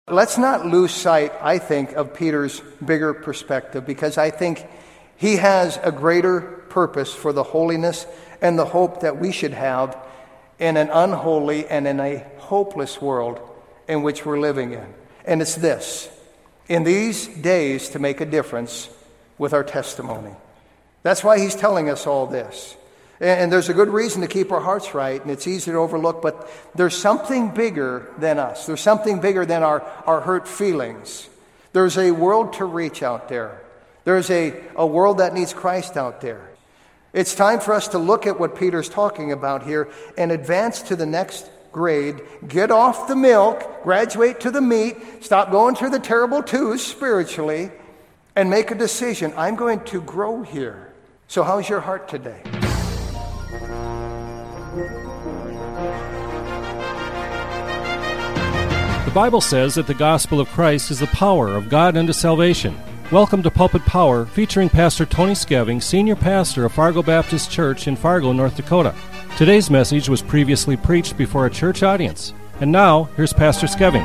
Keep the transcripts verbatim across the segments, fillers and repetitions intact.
Let's not lose sight, I think, of Peter's bigger perspective, because I think he has a greater purpose for the holiness and the hope that we should have in an unholy and in a hopeless world in which we're living in. And it's this: in these days to make a difference with our testimony. That's why he's telling us all this. And there's a good reason to keep our hearts right, and it's easy to overlook, but there's something bigger than us. There's something bigger than our, our hurt feelings. There's a world to reach out there. There's a, a world that needs Christ out there. It's time for us to look at what Peter's talking about here and advance to the next grade, get off the milk, graduate to the meat, stop going through the terrible twos spiritually, and make a decision. I'm going to grow here. So how's your heart today? The Bible says that the gospel of Christ is the power of God unto salvation. Welcome to Pulpit Power, featuring Pastor Tony Skeving, Senior Pastor of Fargo Baptist Church in Fargo, North Dakota. Today's message was previously preached before a church audience. And now, here's Pastor Skeving.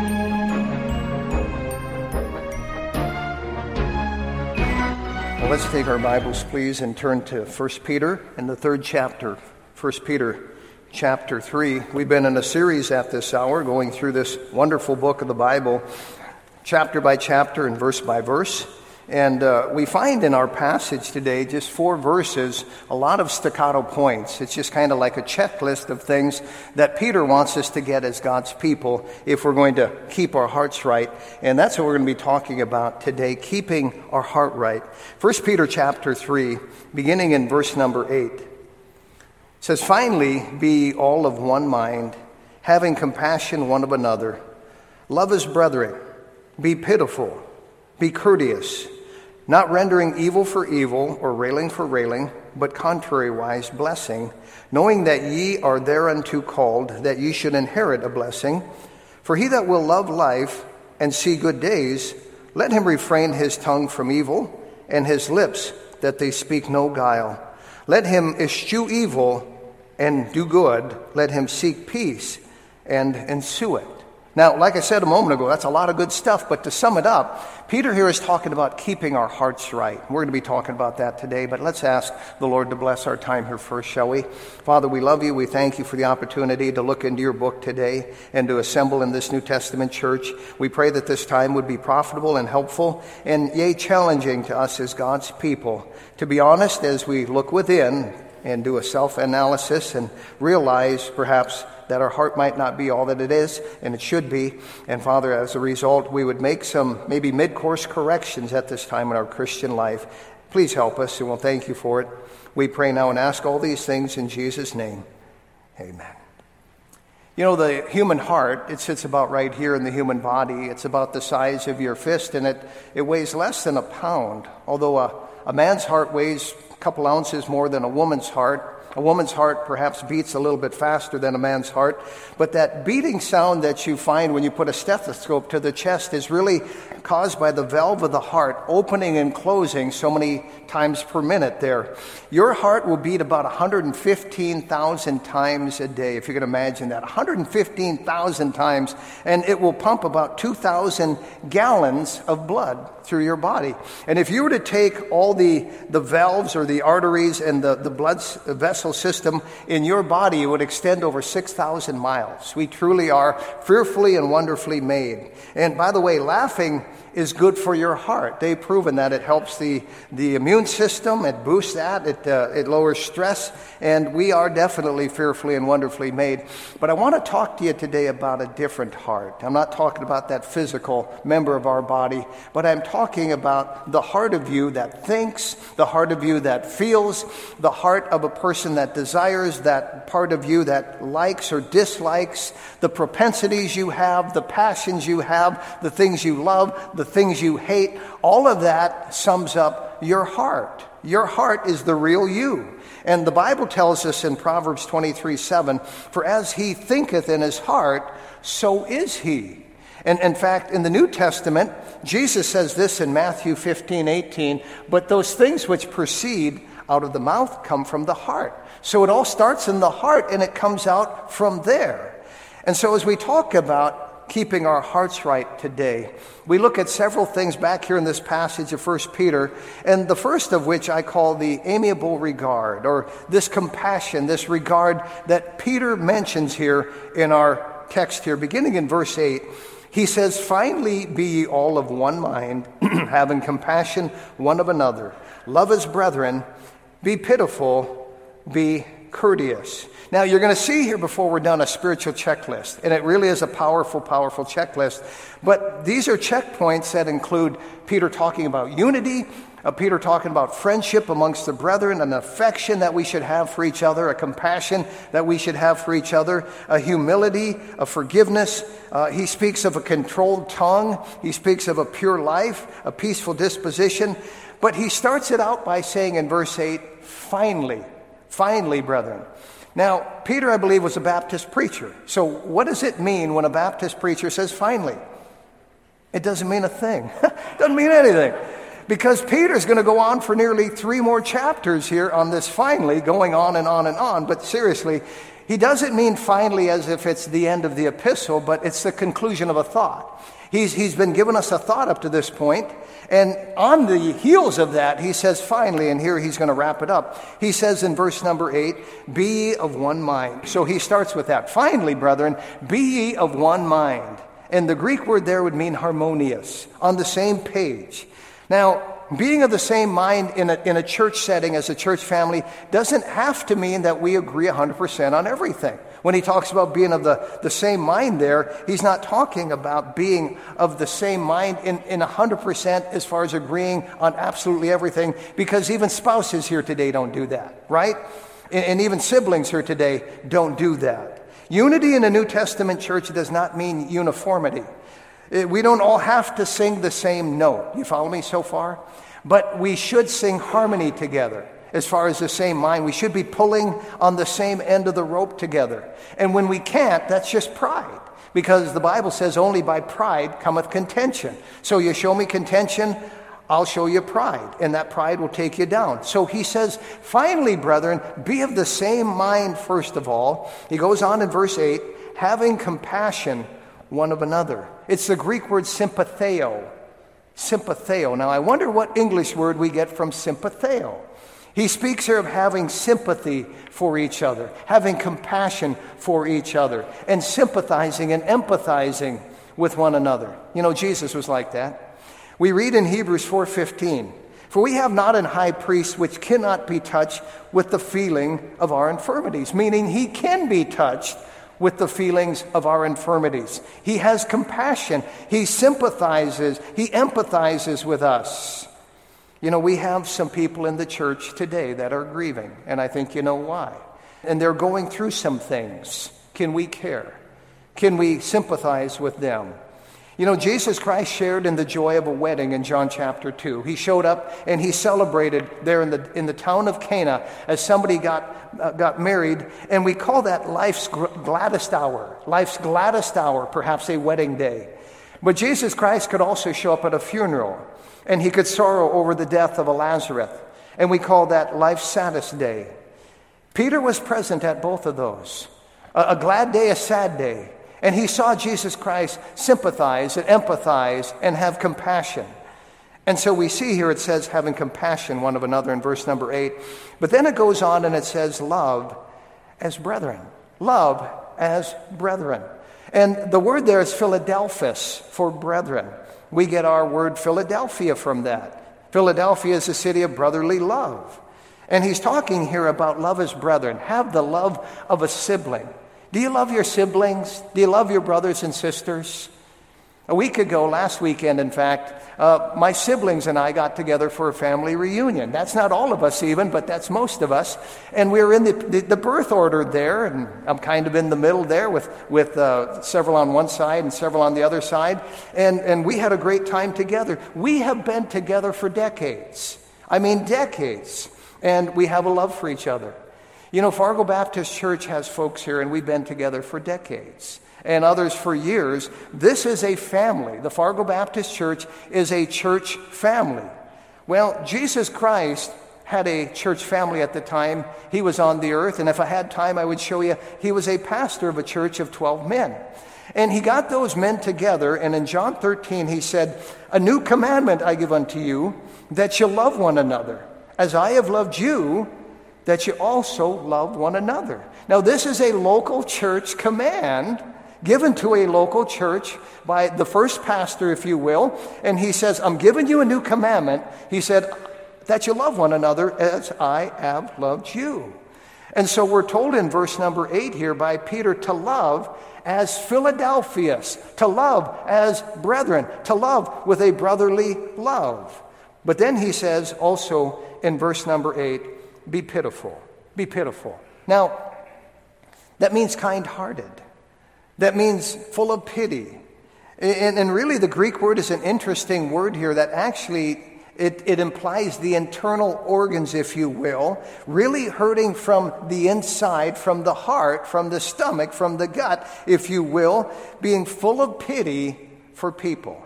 Well, let's take our Bibles, please, and turn to First Peter in the third chapter. First Peter chapter three. We've been in a series at this hour going through this wonderful book of the Bible, chapter by chapter and verse by verse. And uh, we find in our passage today, just four verses, a lot of staccato points. It's just kind of like a checklist of things that Peter wants us to get as God's people if we're going to keep our hearts right. And that's what we're going to be talking about today, keeping our heart right. First Peter chapter three, beginning in verse number eight. It says, "Finally, be all of one mind, having compassion one of another. Love as brethren. Be pitiful. Be courteous, not rendering evil for evil or railing for railing, but contrariwise blessing, knowing that ye are thereunto called, that ye should inherit a blessing. For he that will love life and see good days, let him refrain his tongue from evil, and his lips that they speak no guile. Let him eschew evil and do good. Let him seek peace and ensue it." Now, like I said a moment ago, that's a lot of good stuff, but to sum it up, Peter here is talking about keeping our hearts right. We're going to be talking about that today, but let's ask the Lord to bless our time here first, shall we? Father, we love you. We thank you for the opportunity to look into your book today and to assemble in this New Testament church. We pray that this time would be profitable and helpful and, yea, challenging to us as God's people. To be honest, as we look within and do a self-analysis and realize perhaps that our heart might not be all that it is, and it should be. And Father, as a result, we would make some maybe mid-course corrections at this time in our Christian life. Please help us, and we'll thank you for it. We pray now and ask all these things in Jesus' name. Amen. You know, the human heart, it sits about right here in the human body. It's about the size of your fist, and it, it weighs less than a pound, although a, a man's heart weighs a couple ounces more than a woman's heart. A woman's heart perhaps beats a little bit faster than a man's heart, but that beating sound that you find when you put a stethoscope to the chest is really caused by the valve of the heart opening and closing so many times per minute there. Your heart will beat about one hundred fifteen thousand times a day, if you can imagine that. one hundred fifteen thousand times, and it will pump about two thousand gallons of blood through your body. And if you were to take all the, the valves or the arteries and the, the blood vessel system in your body, it would extend over six thousand miles. We truly are fearfully and wonderfully made. And by the way, laughing is good for your heart. They've proven that it helps the, the immune system. It boosts that. It, uh, it lowers stress. And we are definitely fearfully and wonderfully made. But I want to talk to you today about a different heart. I'm not talking about that physical member of our body, but I'm talking about the heart of you that thinks, the heart of you that feels, the heart of a person that desires, that part of you that likes or dislikes, the propensities you have, the passions you have, the things you love, the things you hate. All of that sums up your heart. Your heart is the real you. And the Bible tells us in Proverbs twenty-three seven, "For as he thinketh in his heart, so is he." And in fact, in the New Testament, Jesus says this in Matthew fifteen eighteen, "But those things which proceed out of the mouth come from the heart." So it all starts in the heart and it comes out from there. And so as we talk about keeping our hearts right today. We look at several things back here in this passage of First Peter, and the first of which I call the amiable regard, or this compassion, this regard that Peter mentions here in our text here, beginning in verse eight. He says, "Finally be ye all of one mind, having compassion one of another. Love as brethren, be pitiful, be courteous." Now, you're going to see here before we're done a spiritual checklist, and it really is a powerful, powerful checklist. But these are checkpoints that include Peter talking about unity, uh, Peter talking about friendship amongst the brethren, an affection that we should have for each other, a compassion that we should have for each other, a humility, a forgiveness. Uh, he speaks of a controlled tongue. He speaks of a pure life, a peaceful disposition. But he starts it out by saying in verse eight, "Finally, finally, brethren." Now, Peter, I believe, was a Baptist preacher. So what does it mean when a Baptist preacher says finally? It doesn't mean a thing. It doesn't mean anything. Because Peter's going to go on for nearly three more chapters here on this finally, going on and on and on. But seriously, he doesn't mean finally as if it's the end of the epistle, but it's the conclusion of a thought. He's, he's been giving us a thought up to this point, and on the heels of that, he says finally, and here he's going to wrap it up. He says in verse number eight, "Be ye of one mind." So he starts with that. "Finally, brethren, be ye of one mind." And the Greek word there would mean harmonious, on the same page. Now, being of the same mind in a, in a church setting as a church family doesn't have to mean that we agree one hundred percent on everything. When he talks about being of the, the same mind there, he's not talking about being of the same mind in, in one hundred percent as far as agreeing on absolutely everything, because even spouses here today don't do that, right? And, and even siblings here today don't do that. Unity in a New Testament church does not mean uniformity. We don't all have to sing the same note. You follow me so far? But we should sing harmony together. As far as the same mind, we should be pulling on the same end of the rope together. And when we can't, that's just pride. Because the Bible says only by pride cometh contention. So you show me contention, I'll show you pride. And that pride will take you down. So he says, "Finally, brethren, be of the same mind first of all." He goes on in verse eight, "having compassion one of another." It's the Greek word sympatheo. Sympatheo. Now, I wonder what English word we get from sympatheo. He speaks here of having sympathy for each other, having compassion for each other, and sympathizing and empathizing with one another. You know, Jesus was like that. We read in Hebrews four fifteen, "For we have not an high priest which cannot be touched with the feeling of our infirmities," meaning he can be touched with the feelings of our infirmities. He has compassion. He sympathizes. He empathizes with us. You know, we have some people in the church today that are grieving, and I think you know why. And they're going through some things. Can we care? Can we sympathize with them? You know, Jesus Christ shared in the joy of a wedding in John chapter two. He showed up and he celebrated there in the in the town of Cana as somebody got uh, got married, and we call that life's gladdest hour. Life's gladdest hour, perhaps a wedding day. But Jesus Christ could also show up at a funeral, and he could sorrow over the death of a Lazarus, and we call that life's saddest day. Peter was present at both of those. A, a glad day, a sad day. And he saw Jesus Christ sympathize and empathize and have compassion. And so we see here it says having compassion one of another in verse number eight. But then it goes on and it says love as brethren. Love as brethren. And the word there is Philadelphus, for brethren. We get our word Philadelphia from that. Philadelphia is a city of brotherly love. And he's talking here about love as brethren. Have the love of a sibling. Do you love your siblings? Do you love your brothers and sisters? A week ago, last weekend, in fact, uh, my siblings and I got together for a family reunion. That's not all of us even, but that's most of us. And we were in the, the, the birth order there, and I'm kind of in the middle there with, with uh, several on one side and several on the other side. And, and we had a great time together. We have been together for decades. I mean, decades. And we have a love for each other. You know, Fargo Baptist Church has folks here, and we've been together for decades, and others for years. This is a family. The Fargo Baptist Church is a church family. Well, Jesus Christ had a church family at the time he was on the earth, and if I had time, I would show you he was a pastor of a church of twelve men. And he got those men together, and in John thirteen he said, "A new commandment I give unto you, that you love one another. As I have loved you, that you also love one another." Now this is a local church command given to a local church by the first pastor, if you will. And he says, I'm giving you a new commandment. He said, that you love one another as I have loved you. And so we're told in verse number eight here by Peter to love as Philadelphians, to love as brethren, to love with a brotherly love. But then he says also in verse number eight, be pitiful, be pitiful. Now, that means kind-hearted. That means full of pity. And, and really the Greek word is an interesting word here that actually It, it implies the internal organs, if you will, really hurting from the inside, from the heart, from the stomach, from the gut, if you will, being full of pity for people.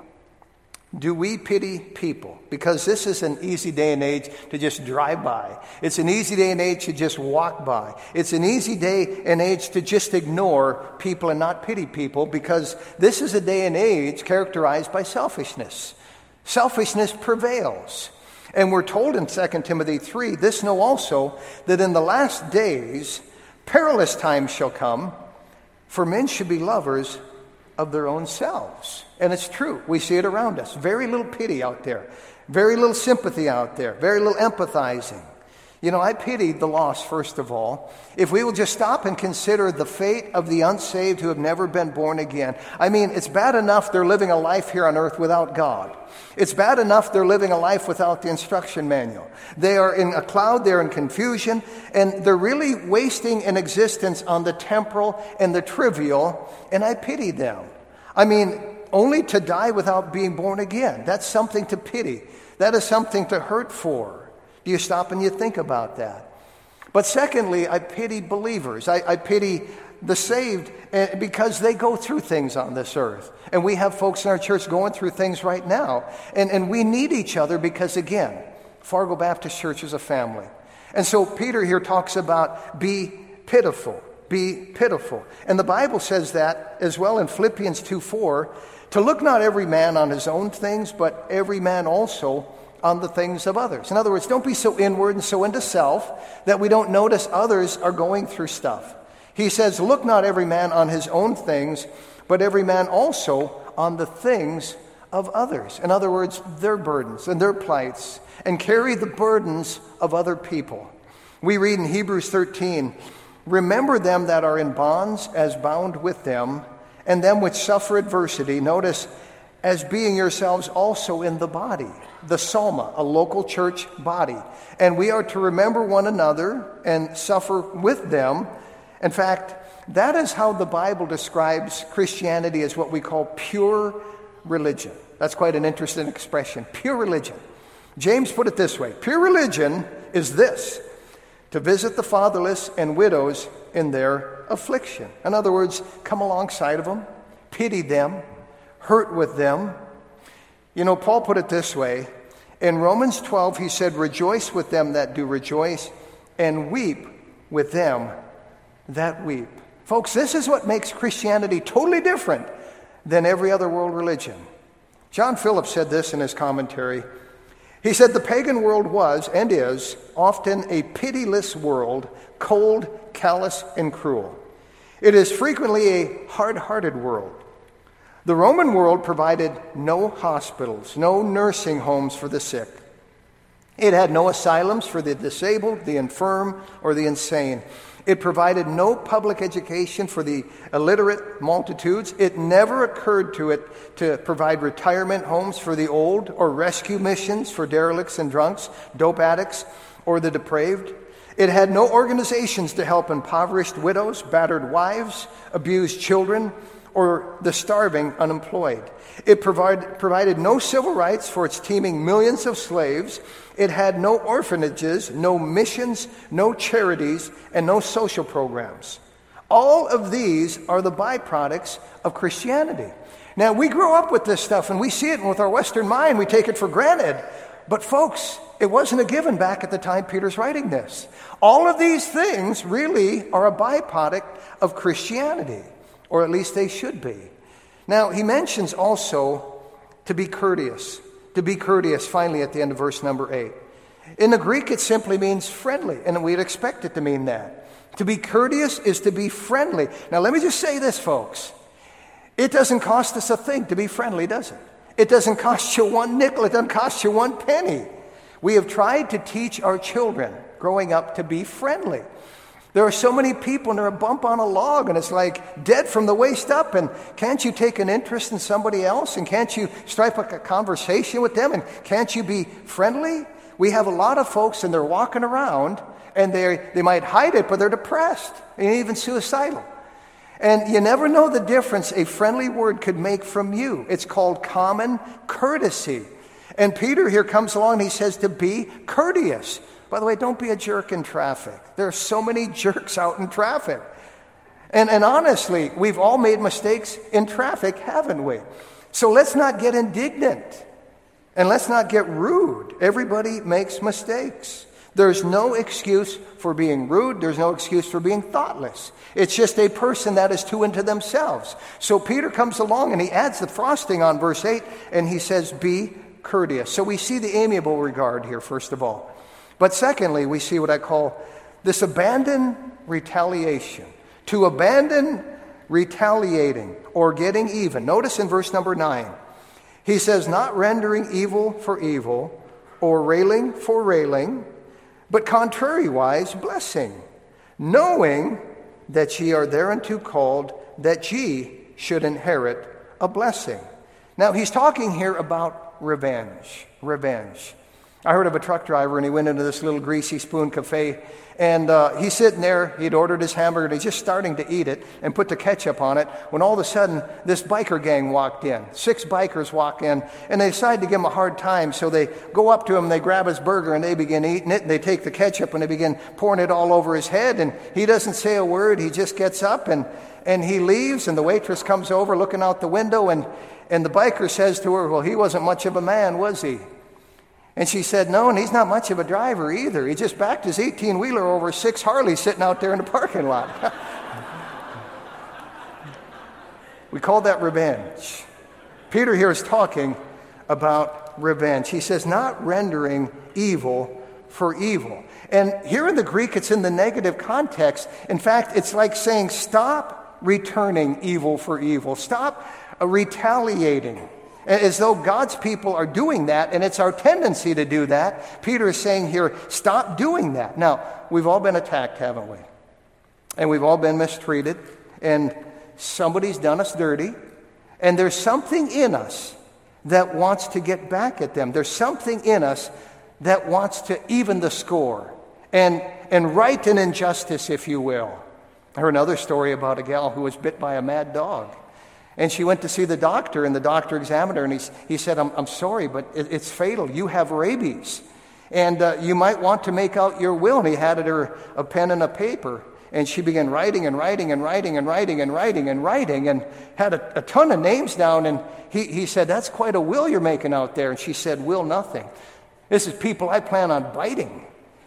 Do we pity people? Because this is an easy day and age to just drive by. It's an easy day and age to just walk by. It's an easy day and age to just ignore people and not pity people, because this is a day and age characterized by selfishness. Selfishness prevails. And we're told in Second Timothy three, this know also, that in the last days perilous times shall come, for men should be lovers of their own selves. And it's true. We see it around us. Very little pity out there. Very little sympathy out there. Very little empathizing. You know, I pity the lost, first of all. If we will just stop and consider the fate of the unsaved who have never been born again. I mean, it's bad enough they're living a life here on earth without God. It's bad enough they're living a life without the instruction manual. They are in a cloud, they're in confusion, and they're really wasting an existence on the temporal and the trivial, and I pity them. I mean, only to die without being born again. That's something to pity. That is something to hurt for. Do you stop and you think about that? But secondly, I pity believers. I, I pity the saved because they go through things on this earth. And we have folks in our church going through things right now. And, and we need each other because, again, Fargo Baptist Church is a family. And so Peter here talks about be pitiful, be pitiful. And the Bible says that as well in Philippians two four, to look not every man on his own things, but every man also on the things of others. In other words, don't be so inward and so into self that we don't notice others are going through stuff. He says, look not every man on his own things, but every man also on the things of others. In other words, their burdens and their plights, and carry the burdens of other people. We read in Hebrews thirteen, remember them that are in bonds as bound with them, and them which suffer adversity, notice, as being yourselves also in the body. The Soma, a local church body. And we are to remember one another and suffer with them. In fact, that is how the Bible describes Christianity as what we call pure religion. That's quite an interesting expression. Pure religion. James put it this way. Pure religion is this, to visit the fatherless and widows in their affliction. In other words, come alongside of them, pity them, hurt with them. You know, Paul put it this way. In Romans twelve, he said, rejoice with them that do rejoice, and weep with them that weep. Folks, this is what makes Christianity totally different than every other world religion. John Phillips said this in his commentary. He said, the pagan world was, and is, often a pitiless world, cold, callous, and cruel. It is frequently a hard-hearted world. The Roman world provided no hospitals, no nursing homes for the sick. It had no asylums for the disabled, the infirm, or the insane. It provided no public education for the illiterate multitudes. It never occurred to it to provide retirement homes for the old or rescue missions for derelicts and drunks, dope addicts, or the depraved. It had no organizations to help impoverished widows, battered wives, abused children, or the starving unemployed. It provide, provided no civil rights for its teeming millions of slaves. It had no orphanages, no missions, no charities, and no social programs. All of these are the byproducts of Christianity. Now, we grow up with this stuff, and we see it with our Western mind. We take it for granted. But folks, it wasn't a given back at the time Peter's writing this. All of these things really are a byproduct of Christianity. or at least they should be. Now, he mentions also to be courteous. To be courteous, finally, at the end of verse number eight. In the Greek, it simply means friendly, and we'd expect it to mean that. To be courteous is to be friendly. Now, let me just say this, folks. It doesn't cost us a thing to be friendly, does it? It doesn't cost you one nickel. It doesn't cost you one penny. We have tried to teach our children growing up to be friendly. There are so many people, and they're a bump on a log, and it's like dead from the waist up, and can't you take an interest in somebody else, and can't you strike up a conversation with them, and can't you be friendly? We have a lot of folks, and they're walking around, and they they might hide it, but they're depressed, and even suicidal. And you never know the difference a friendly word could make from you. It's called common courtesy. And Peter here comes along, and he says to be courteous. By the way, don't be a jerk in traffic. There are so many jerks out in traffic. And, and honestly, we've all made mistakes in traffic, haven't we? So let's not get indignant. And let's not get rude. Everybody makes mistakes. There's no excuse for being rude. There's no excuse for being thoughtless. It's just a person that is too into themselves. So Peter comes along and he adds the frosting on verse eight, and he says, be courteous. So we see the amiable regard here, first of all. But secondly, we see what I call this abandon retaliation. To abandon retaliating or getting even. Notice in verse number nine, he says, not rendering evil for evil or railing for railing, but contrariwise blessing, knowing that ye are thereunto called, that ye should inherit a blessing. Now, he's talking here about revenge. Revenge. I heard of a truck driver, and he went into this little Greasy Spoon cafe, and uh, he's sitting there. He'd ordered his hamburger, and he's just starting to eat it and put the ketchup on it, when all of a sudden, this biker gang walked in. Six bikers walk in, and they decide to give him a hard time, so they go up to him, and they grab his burger, and they begin eating it, and they take the ketchup, and they begin pouring it all over his head, and he doesn't say a word. He just gets up, and, and he leaves, and the waitress comes over looking out the window, and, and the biker says to her, well, he wasn't much of a man, was he? And she said, no, and he's not much of a driver either. He just backed his eighteen-wheeler over six Harleys sitting out there in the parking lot. We call that revenge. Peter here is talking about revenge. He says, not rendering evil for evil. And here in the Greek, it's in the negative context. In fact, it's like saying, stop returning evil for evil. Stop uh, retaliating. As though God's people are doing that, and it's our tendency to do that. Peter is saying here, stop doing that. Now, we've all been attacked, haven't we? And we've all been mistreated, and somebody's done us dirty, and there's something in us that wants to get back at them. There's something in us that wants to even the score and, and right an injustice, if you will. I heard another story about a gal who was bit by a mad dog. And she went to see the doctor, and the doctor examined her, and he, he said, I'm, I'm sorry, but it, it's fatal. You have rabies. And uh, you might want to make out your will. And he handed her a pen and a paper, and she began writing and writing and writing and writing and writing and writing and had a, a ton of names down. And he, he said, that's quite a will you're making out there. And she said, will nothing. This is people I plan on biting.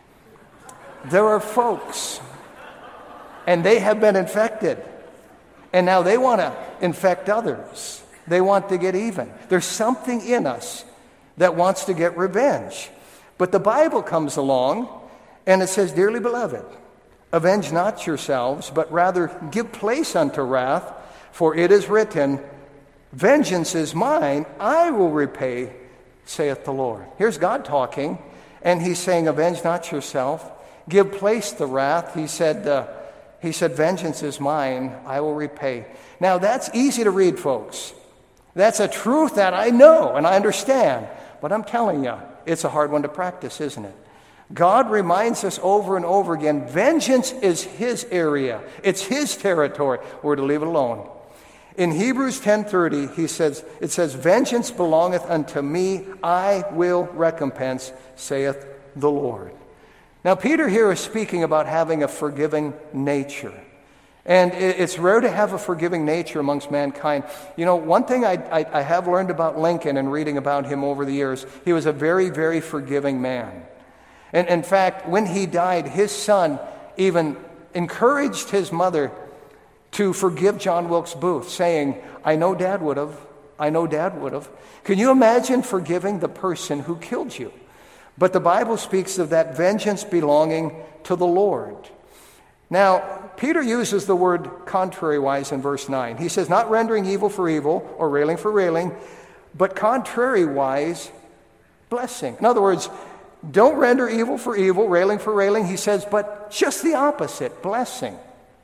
There are folks, and they have been infected. And now they want to infect others. They want to get even. There's something in us that wants to get revenge. But the Bible comes along, and it says, dearly beloved, avenge not yourselves, but rather give place unto wrath, for it is written, vengeance is mine, I will repay, saith the Lord. Here's God talking, and he's saying, avenge not yourself, give place to wrath. He said, uh, He said, vengeance is mine, I will repay. Now, that's easy to read, folks. That's a truth that I know and I understand. But I'm telling you, it's a hard one to practice, isn't it? God reminds us over and over again, vengeance is his area. It's his territory. We're to leave it alone. In Hebrews ten thirty, he says, it says, vengeance belongeth unto me, I will recompense, saith the Lord. Now, Peter here is speaking about having a forgiving nature. And it's rare to have a forgiving nature amongst mankind. You know, one thing I, I, I have learned about Lincoln and reading about him over the years, he was a very, very forgiving man. And in fact, when he died, his son even encouraged his mother to forgive John Wilkes Booth, saying, I know Dad would have. I know Dad would have. Can you imagine forgiving the person who killed you? But the Bible speaks of that vengeance belonging to the Lord. Now, Peter uses the word contrariwise in verse nine. He says, not rendering evil for evil or railing for railing, but contrariwise blessing. In other words, don't render evil for evil, railing for railing, he says, but just the opposite, blessing.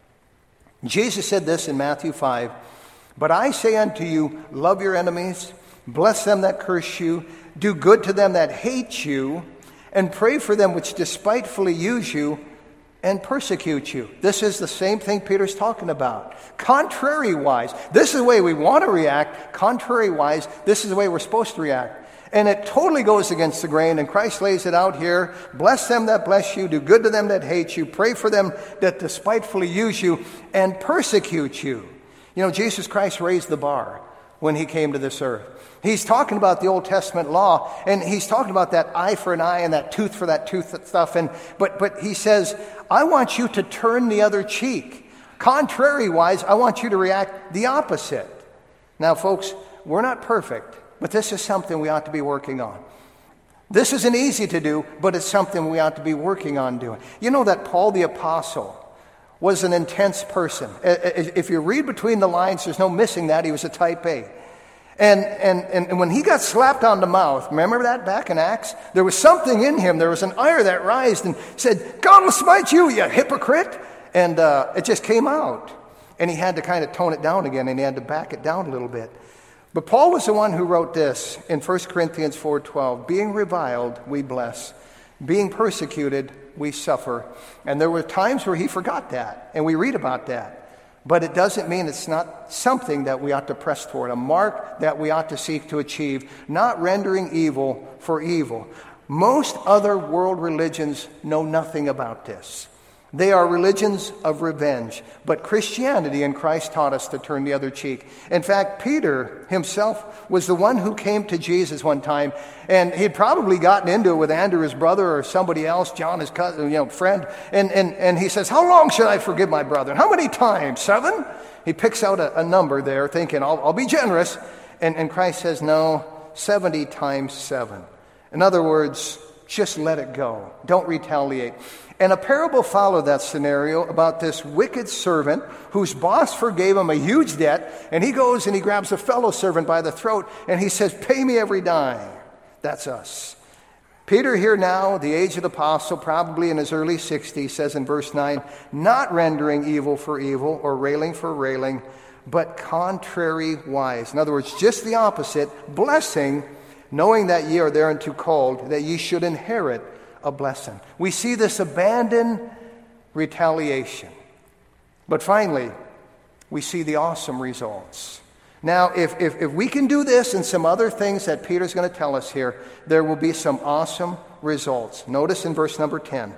Jesus said this in Matthew five, but I say unto you, love your enemies, bless them that curse you, do good to them that hate you, and pray for them which despitefully use you and persecute you. This is the same thing Peter's talking about. Contrary-wise, this is the way we want to react. Contrary-wise, this is the way we're supposed to react. And it totally goes against the grain, and Christ lays it out here. Bless them that bless you, do good to them that hate you, pray for them that despitefully use you and persecute you. You know, Jesus Christ raised the bar when he came to this earth. He's talking about the Old Testament law, and he's talking about that eye for an eye and that tooth for that tooth stuff. And but but he says, I want you to turn the other cheek. Contrary-wise, I want you to react the opposite. Now, folks, we're not perfect, but this is something we ought to be working on. This isn't easy to do, but it's something we ought to be working on doing. You know that Paul the Apostle was an intense person. If you read between the lines, there's no missing that. He was a type A. And, and, and when he got slapped on the mouth, remember that back in Acts? There was something in him. There was an ire that rised and said, God will smite you, you hypocrite. And uh, it just came out. And he had to kind of tone it down again, and he had to back it down a little bit. But Paul was the one who wrote this in First Corinthians four twelve, being reviled, we bless. Being persecuted, we suffer. And there were times where he forgot that, and we read about that. But it doesn't mean it's not something that we ought to press toward, a mark that we ought to seek to achieve, not rendering evil for evil. Most other world religions know nothing about this. They are religions of revenge. But Christianity and Christ taught us to turn the other cheek. In fact, Peter himself was the one who came to Jesus one time, and he'd probably gotten into it with Andrew, his brother, or somebody else, John, his cousin, you know, friend. And, and, and he says, how long should I forgive my brother? And how many times? Seven? He picks out a, a number there, thinking, I'll, I'll be generous. And, and Christ says, no, seventy times seven. In other words, just let it go. Don't retaliate. And a parable followed that scenario about this wicked servant whose boss forgave him a huge debt, and he goes and he grabs a fellow servant by the throat, and he says, pay me every dime. That's us. Peter here now, the aged apostle, probably in his early sixties, says in verse nine, not rendering evil for evil or railing for railing, but contrary-wise. In other words, just the opposite, blessing, knowing that ye are thereunto called, that ye should inherit a blessing. We see this abandoned retaliation. But finally, we see the awesome results. Now, if, if, if we can do this and some other things that Peter's going to tell us here, there will be some awesome results. Notice in verse number ten.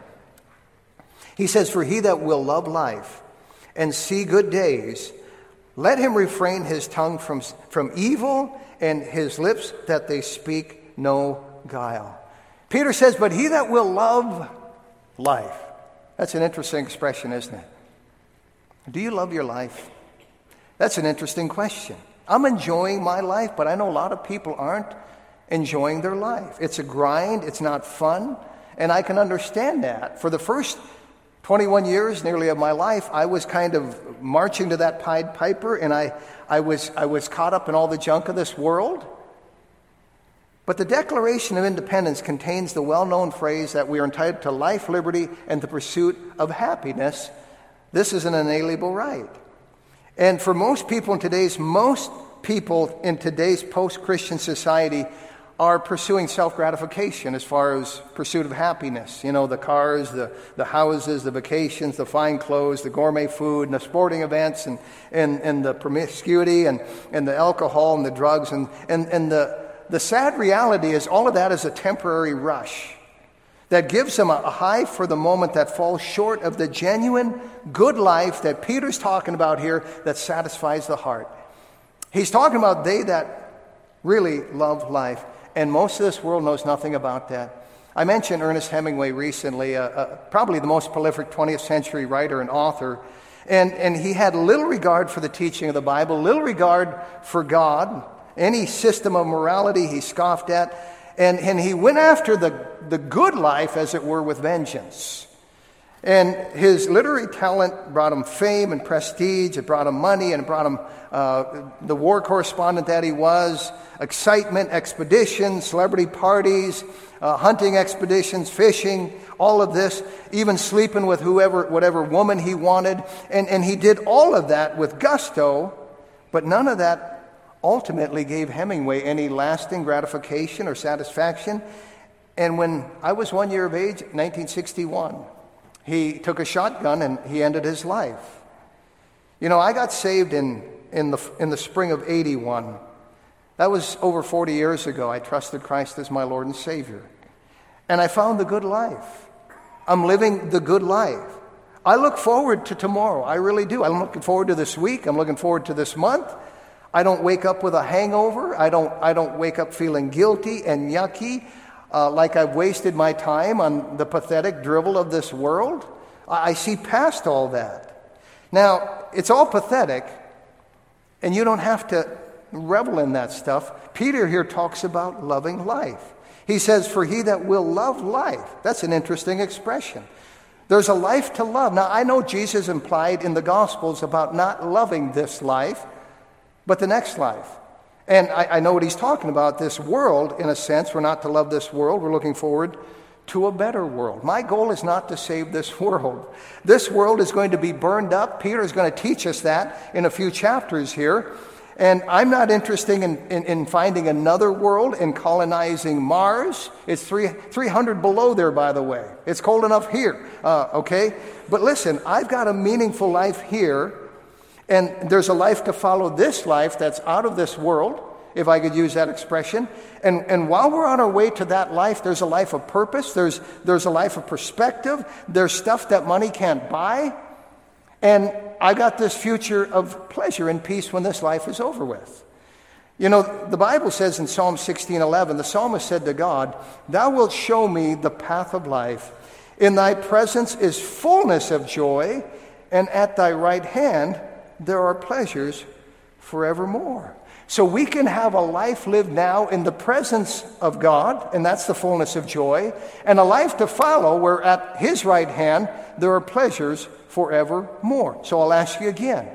He says, for he that will love life and see good days, let him refrain his tongue from, from evil and his lips that they speak no guile. Peter says, but he that will love life. That's an interesting expression, isn't it? Do you love your life? That's an interesting question. I'm enjoying my life, but I know a lot of people aren't enjoying their life. It's a grind. It's not fun. And I can understand that. For the first twenty-one years nearly of my life, I was kind of marching to that Pied Piper, and I, I, was, I was caught up in all the junk of this world. But the Declaration of Independence contains the well-known phrase that we are entitled to life, liberty, and the pursuit of happiness. This is an inalienable right. And for most people in today's, most people in today's post-Christian society are pursuing self-gratification as far as pursuit of happiness. You know, the cars, the, the houses, the vacations, the fine clothes, the gourmet food, and the sporting events, and, and, and the promiscuity, and, and the alcohol, and the drugs, and, and, and the The sad reality is all of that is a temporary rush that gives them a high for the moment that falls short of the genuine good life that Peter's talking about here that satisfies the heart. He's talking about they that really love life, and most of this world knows nothing about that. I mentioned Ernest Hemingway recently, uh, uh, probably the most prolific twentieth century writer and author. And, and he had little regard for the teaching of the Bible, little regard for God. Any system of morality he scoffed at. And, and he went after the, the good life, as it were, with vengeance. And his literary talent brought him fame and prestige. It brought him money, and it brought him uh, the war correspondent that he was, excitement, expeditions, celebrity parties, uh, hunting expeditions, fishing, all of this, even sleeping with whoever, whatever woman he wanted. And, and he did all of that with gusto, but none of that ultimately gave Hemingway any lasting gratification or satisfaction. And when I was one year of age, nineteen sixty-one, he took a shotgun and he ended his life. You know, I got saved in, in, the, in the spring of eighty-one. That was over forty years ago. I trusted Christ as my Lord and Savior. And I found the good life. I'm living the good life. I look forward to tomorrow. I really do. I'm looking forward to this week. I'm looking forward to this month. I don't wake up with a hangover. I don't, I don't wake up feeling guilty and yucky, uh, like I've wasted my time on the pathetic drivel of this world. I, I see past all that. Now, it's all pathetic, and you don't have to revel in that stuff. Peter here talks about loving life. He says, for he that will love life. That's an interesting expression. There's a life to love. Now, I know Jesus implied in the Gospels about not loving this life, but the next life. And I, I know what he's talking about, this world, in a sense. We're not to love this world. We're looking forward to a better world. My goal is not to save this world. This world is going to be burned up. Peter is going to teach us that in a few chapters here. And I'm not interested in, in, in finding another world and colonizing Mars. It's three, three hundred below there, by the way. It's cold enough here, uh, okay? But listen, I've got a meaningful life here. And there's a life to follow this life that's out of this world, if I could use that expression. And, and while we're on our way to that life, there's a life of purpose. There's, there's a life of perspective. There's stuff that money can't buy. And I got this future of pleasure and peace when this life is over with. You know, the Bible says in Psalm sixteen eleven, the psalmist said to God, "Thou wilt show me the path of life. In thy presence is fullness of joy, and at thy right hand there are pleasures forevermore." So we can have a life lived now in the presence of God, and that's the fullness of joy, and a life to follow where at his right hand there are pleasures forevermore. So I'll ask you again,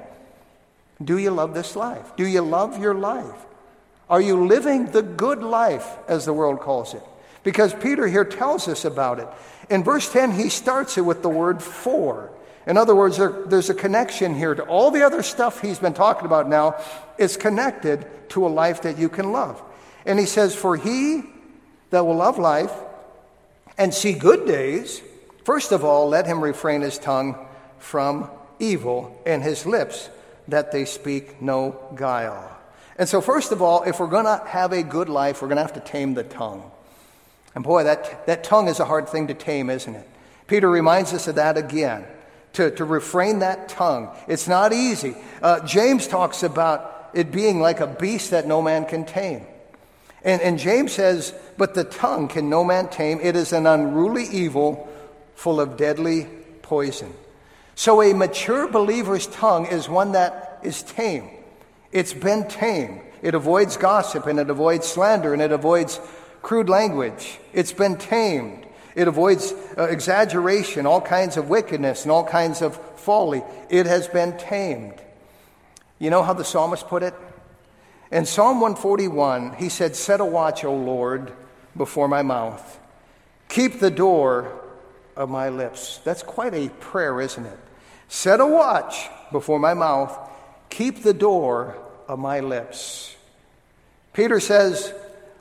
do you love this life? Do you love your life? Are you living the good life, as the world calls it? Because Peter here tells us about it. In verse ten, he starts it with the word for. In other words, there, there's a connection here to all the other stuff he's been talking about now. It's connected to a life that you can love. And he says, for he that will love life and see good days, first of all, let him refrain his tongue from evil and his lips that they speak no guile. And so first of all, if we're going to have a good life, we're going to have to tame the tongue. And boy, that, that tongue is a hard thing to tame, isn't it? Peter reminds us of that again. To, to refrain that tongue. It's not easy. Uh, James talks about it being like a beast that no man can tame. And, and James says, but the tongue can no man tame. It is an unruly evil full of deadly poison. So a mature believer's tongue is one that is tame. It's been tamed. It avoids gossip, and it avoids slander, and it avoids crude language. It's been tamed. It avoids uh, exaggeration, all kinds of wickedness, and all kinds of folly. It has been tamed. You know how the psalmist put it? In Psalm one forty-one, he said, set a watch, O Lord, before my mouth. Keep the door of my lips. That's quite a prayer, isn't it? Set a watch before my mouth. Keep the door of my lips. Peter says,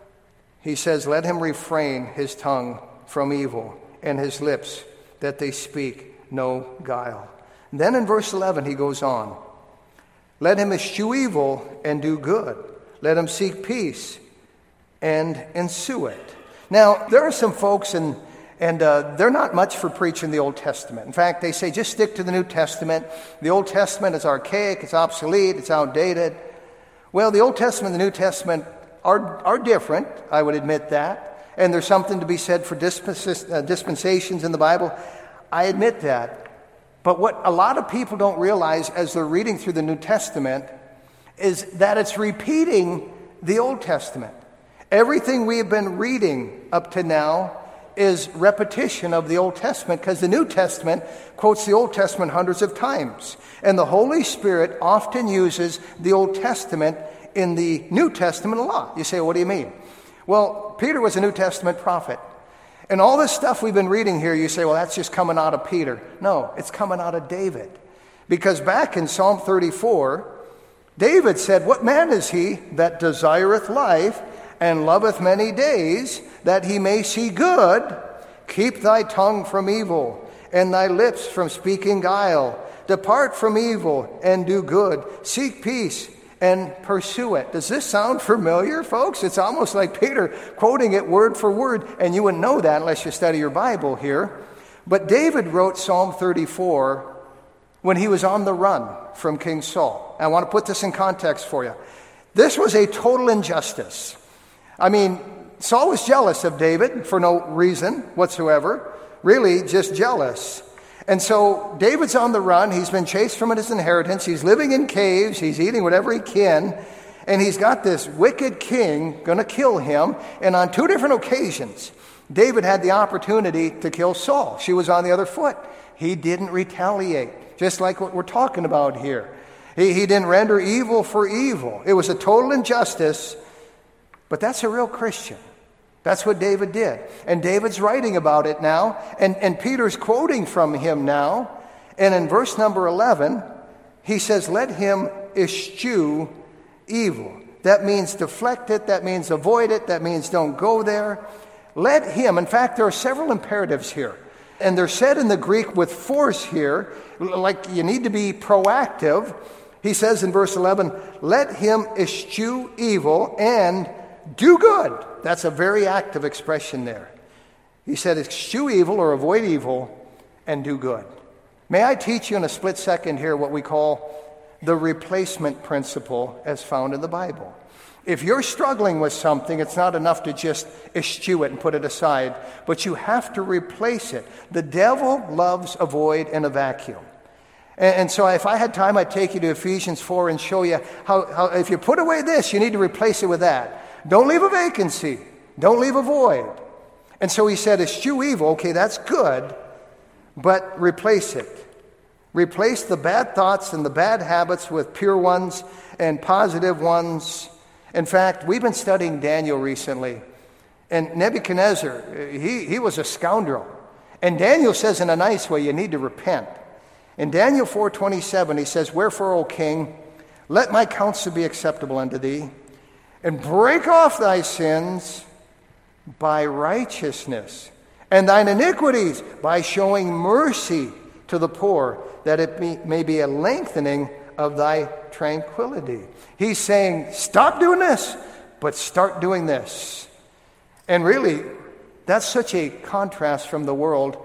he says, let him refrain his tongue from evil, and his lips that they speak no guile. And then in verse eleven he goes on, let him eschew evil and do good. Let him seek peace and ensue it. Now, there are some folks, and, and uh, they're not much for preaching the Old Testament. In fact, they say just stick to the New Testament. The Old Testament is archaic, it's obsolete, it's outdated. Well, the Old Testament and the New Testament are, are different, I would admit that. And there's something to be said for dispensations in the Bible. I admit that. But what a lot of people don't realize as they're reading through the New Testament is that it's repeating the Old Testament. Everything we have been reading up to now is repetition of the Old Testament, because the New Testament quotes the Old Testament hundreds of times. And the Holy Spirit often uses the Old Testament in the New Testament a lot. You say, what do you mean? Well, Peter was a New Testament prophet. And all this stuff we've been reading here, you say, well, that's just coming out of Peter. No, it's coming out of David. Because back in Psalm thirty-four, David said, what man is he that desireth life and loveth many days, that he may see good? Keep thy tongue from evil, and thy lips from speaking guile. Depart from evil and do good. Seek peace and pursue it. Does this sound familiar, folks? It's almost like Peter quoting it word for word, and you wouldn't know that unless you study your Bible here. But David wrote Psalm thirty-four when he was on the run from King Saul. I want to put this in context for you. This was a total injustice. I mean, Saul was jealous of David for no reason whatsoever, really just jealous. And so David's on the run. He's been chased from his inheritance. He's living in caves. He's eating whatever he can. And he's got this wicked king going to kill him. And on two different occasions, David had the opportunity to kill Saul. She was on the other foot. He didn't retaliate, just like what we're talking about here. He, he didn't render evil for evil. It was a total injustice, but that's a real Christian. That's what David did. And David's writing about it now, and, and Peter's quoting from him now. And in verse number eleven, he says, let him eschew evil. That means deflect it, that means avoid it, that means don't go there. Let him, in fact, there are several imperatives here. And they're said in the Greek with force here, like you need to be proactive. He says in verse eleven, let him eschew evil and do good. That's a very active expression there. He said, eschew evil or avoid evil and do good. May I teach you in a split second here what we call the replacement principle as found in the Bible. If you're struggling with something, it's not enough to just eschew it and put it aside, but you have to replace it. The devil loves a void and a vacuum. And, and so if I had time, I'd take you to Ephesians four and show you how, how if you put away this, you need to replace it with that. Don't leave a vacancy. Don't leave a void. And so he said, eschew evil. Okay, that's good, but replace it. Replace the bad thoughts and the bad habits with pure ones and positive ones. In fact, we've been studying Daniel recently. And Nebuchadnezzar, he, he was a scoundrel. And Daniel says in a nice way, you need to repent. In Daniel four twenty-seven, he says, wherefore, O king, let my counsel be acceptable unto thee, and break off thy sins by righteousness, and thine iniquities by showing mercy to the poor, that it be, may be a lengthening of thy tranquility. He's saying, stop doing this, but start doing this. And really, that's such a contrast from the world.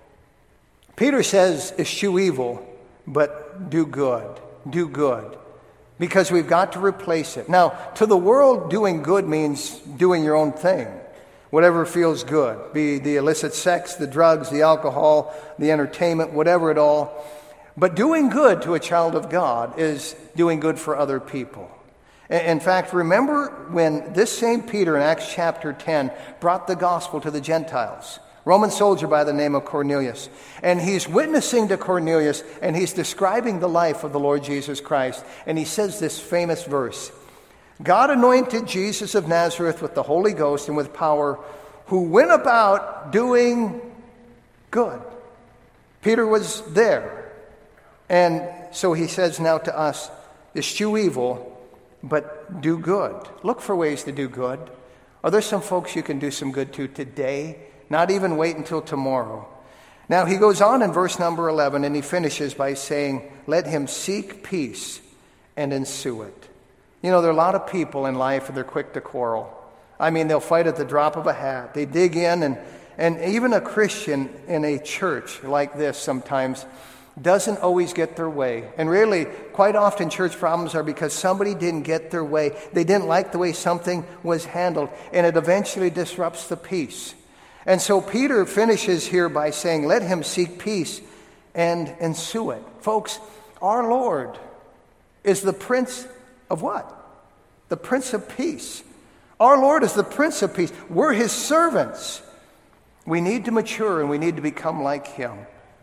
Peter says, eschew evil, but do good. Do good. Because we've got to replace it. Now, to the world, doing good means doing your own thing. Whatever feels good. Be the illicit sex, the drugs, the alcohol, the entertainment, whatever it all. But doing good to a child of God is doing good for other people. In fact, remember when this same Peter in Acts chapter ten brought the gospel to the Gentiles. Roman soldier by the name of Cornelius. And he's witnessing to Cornelius, and he's describing the life of the Lord Jesus Christ. And he says this famous verse, God anointed Jesus of Nazareth with the Holy Ghost and with power, who went about doing good. Peter was there. And so he says now to us, eschew evil, but do good. Look for ways to do good. Are there some folks you can do some good to today? Not even wait until tomorrow. Now he goes on in verse number eleven, and he finishes by saying, let him seek peace and ensue it. You know, there are a lot of people in life and they're quick to quarrel. I mean, they'll fight at the drop of a hat. They dig in, and, and even a Christian in a church like this sometimes doesn't always get their way. And really, quite often church problems are because somebody didn't get their way. They didn't like the way something was handled, and it eventually disrupts the peace. And so Peter finishes here by saying, let him seek peace and ensue it. Folks, our Lord is the Prince of what? The Prince of Peace. Our Lord is the Prince of Peace. We're His servants. We need to mature and we need to become like Him.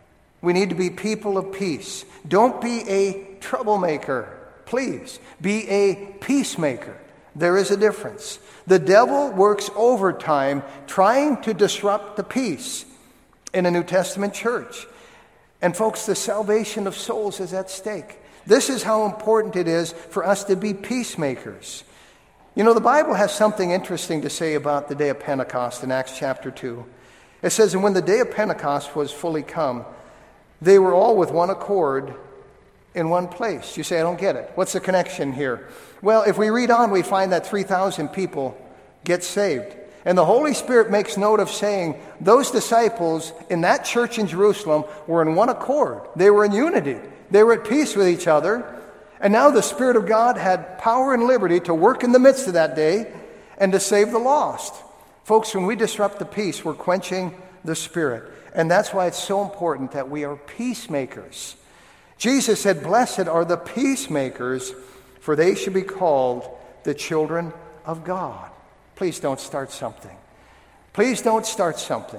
We need to be people of peace. Don't be a troublemaker, please. Be a peacemaker. There is a difference. The devil works overtime trying to disrupt the peace in a New Testament church. And folks, the salvation of souls is at stake. This is how important it is for us to be peacemakers. You know, the Bible has something interesting to say about the day of Pentecost in Acts chapter two. It says, and when the day of Pentecost was fully come, they were all with one accord in one place. You say, I don't get it. What's the connection here? Well, if we read on, we find that three thousand people get saved. And the Holy Spirit makes note of saying those disciples in that church in Jerusalem were in one accord. They were in unity. They were at peace with each other. And now the Spirit of God had power and liberty to work in the midst of that day and to save the lost. Folks, when we disrupt the peace, we're quenching the Spirit. And that's why it's so important that we are peacemakers. Jesus said, blessed are the peacemakers, for they should be called the children of God. Please don't start something. Please don't start something.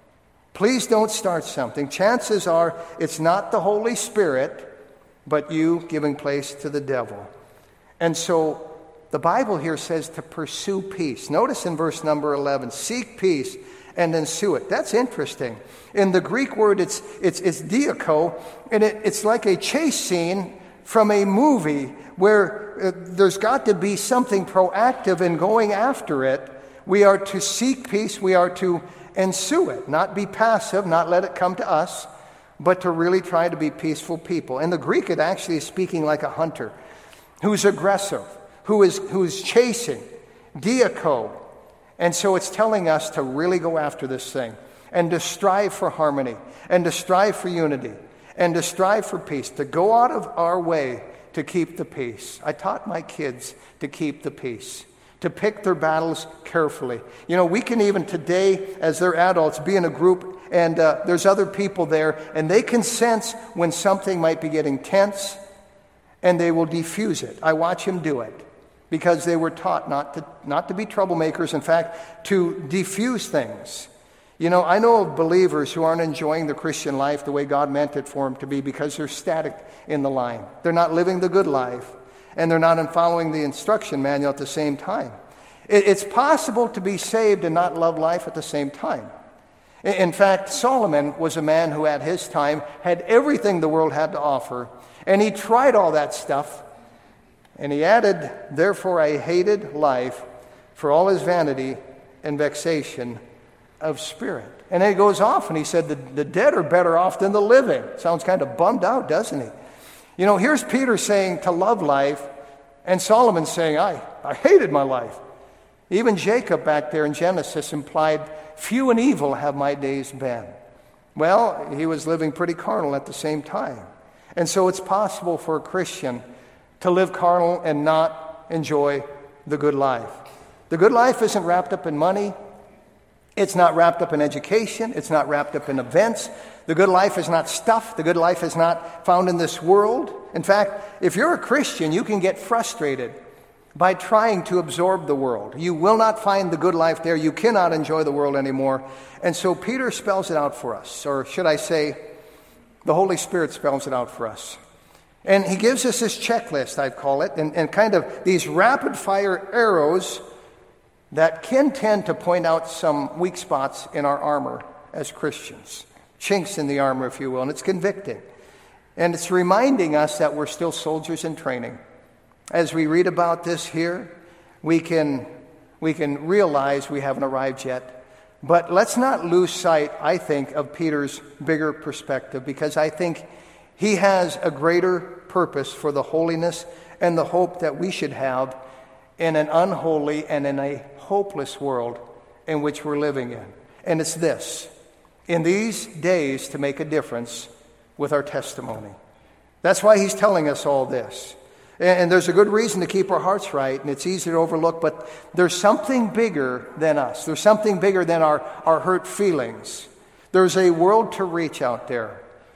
Please don't start something. Chances are it's not the Holy Spirit, but you giving place to the devil. And so the Bible here says to pursue peace. Notice in verse number eleven, seek peace and ensue it. That's interesting. In the Greek word, it's it's, it's diako, and it, it's like a chase scene from a movie where uh, there's got to be something proactive in going after it. We are to seek peace. We are to ensue it, not be passive, not let it come to us, but to really try to be peaceful people. In the Greek, it actually is speaking like a hunter who's aggressive, who is who's chasing, diako. And so it's telling us to really go after this thing and to strive for harmony and to strive for unity and to strive for peace, to go out of our way to keep the peace. I taught my kids to keep the peace, to pick their battles carefully. You know, we can even today, as they're adults, be in a group and uh, there's other people there, and they can sense when something might be getting tense, and they will defuse it. I watch them do it because they were taught not to not to be troublemakers, in fact, to defuse things. You know, I know of believers who aren't enjoying the Christian life the way God meant it for them to be because they're static in the line. They're not living the good life, and they're not following the instruction manual at the same time. It's possible to be saved and not love life at the same time. In fact, Solomon was a man who at his time had everything the world had to offer, and he tried all that stuff, and he added, therefore I hated life for all his vanity and vexation of spirit. And then he goes off and he said, the, the dead are better off than the living. Sounds kind of bummed out, doesn't he? You know, here's Peter saying to love life, and Solomon saying, I, I hated my life. Even Jacob back there in Genesis implied, few and evil have my days been. Well, he was living pretty carnal at the same time. And so it's possible for a Christian to live carnal and not enjoy the good life. The good life isn't wrapped up in money. It's not wrapped up in education. It's not wrapped up in events. The good life is not stuff. The good life is not found in this world. In fact, if you're a Christian, you can get frustrated by trying to absorb the world. You will not find the good life there. You cannot enjoy the world anymore. And so Peter spells it out for us. Or should I say, the Holy Spirit spells it out for us. And he gives us this checklist, I call it, and, and kind of these rapid-fire arrows that can tend to point out some weak spots in our armor as Christians. Chinks in the armor, if you will, and it's convicting. And it's reminding us that we're still soldiers in training. As we read about this here, we can, we can realize we haven't arrived yet. But let's not lose sight, I think, of Peter's bigger perspective, because I think he has a greater purpose for the holiness and the hope that we should have in an unholy and in a hopeless world in which we're living in. And it's this: in these days to make a difference with our testimony. That's why he's telling us all this. And there's a good reason to keep our hearts right, and it's easy to overlook, but there's something bigger than us. There's something bigger than our, our hurt feelings. There's a world to reach out there.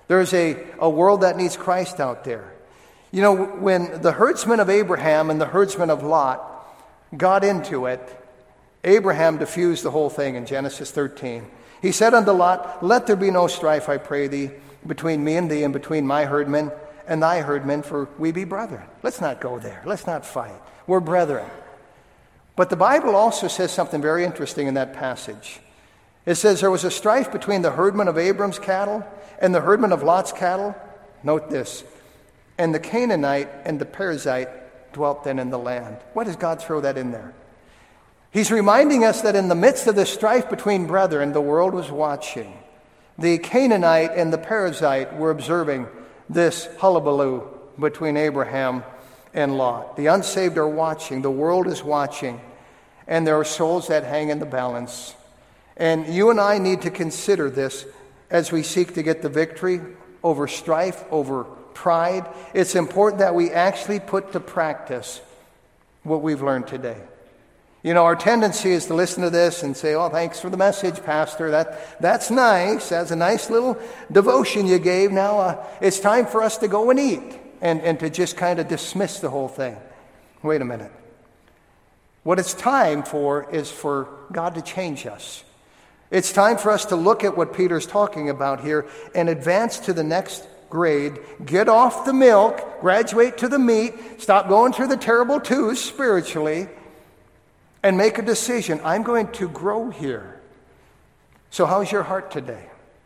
There's a, a world that needs Christ out there. You know, when the herdsmen of Abraham and the herdsmen of Lot got into it, Abraham diffused the whole thing in Genesis thirteen. He said unto Lot, let there be no strife, I pray thee, between me and thee, and between my herdmen and thy herdmen, for we be brethren. Let's not go there. Let's not fight. We're brethren. But the Bible also says something very interesting in that passage. It says there was a strife between the herdmen of Abram's cattle and the herdmen of Lot's cattle. Note this. And the Canaanite and the Perizzite dwelt then in the land. Why does God throw that in there? He's reminding us that in the midst of the strife between brethren, the world was watching. The Canaanite and the Perizzite were observing this hullabaloo between Abraham and Lot. The unsaved are watching. The world is watching. And there are souls that hang in the balance. And you and I need to consider this as we seek to get the victory over strife, over pride. It's important that we actually put to practice what we've learned today. You know, our tendency is to listen to this and say, oh, thanks for the message, Pastor. That That's nice. That's a nice little devotion you gave. Now uh, it's time for us to go and eat and, and to just kind of dismiss the whole thing. Wait a minute. What it's time for is for God to change us. It's time for us to look at what Peter's talking about here and advance to the next grade, get off the milk, graduate to the meat, stop going through the terrible twos spiritually, and make a decision. I'm going to grow here. So how's your heart today?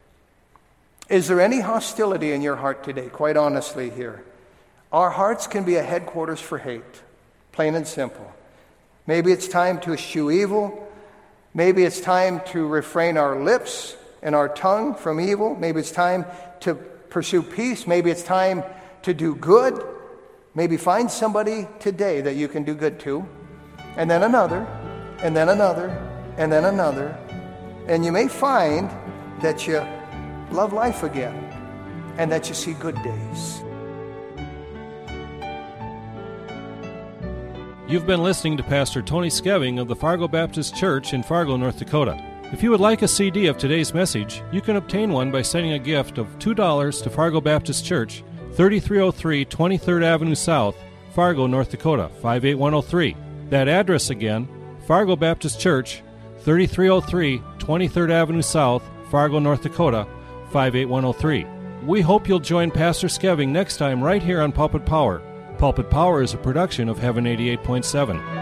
Is there any hostility in your heart today? Quite honestly here. Our hearts can be a headquarters for hate, plain and simple. Maybe it's time to eschew evil. Maybe it's time to refrain our lips and our tongue from evil. Maybe it's time to pursue peace. Maybe it's time to do good. Maybe find somebody today that you can do good to. And then another, and then another, and then another. And you may find that you love life again and that you see good days. You've been listening to Pastor Tony Skeving of the Fargo Baptist Church in Fargo, North Dakota. If you would like a C D of today's message, you can obtain one by sending a gift of two dollars to Fargo Baptist Church, thirty-three oh three twenty-third Avenue South, Fargo, North Dakota, five eight one oh three. That address again, Fargo Baptist Church, thirty-three oh three twenty-third Avenue South, Fargo, North Dakota, five eight one oh three. We hope you'll join Pastor Skeving next time right here on Pulpit Power. Pulpit Power is a production of Heaven eighty-eight point seven.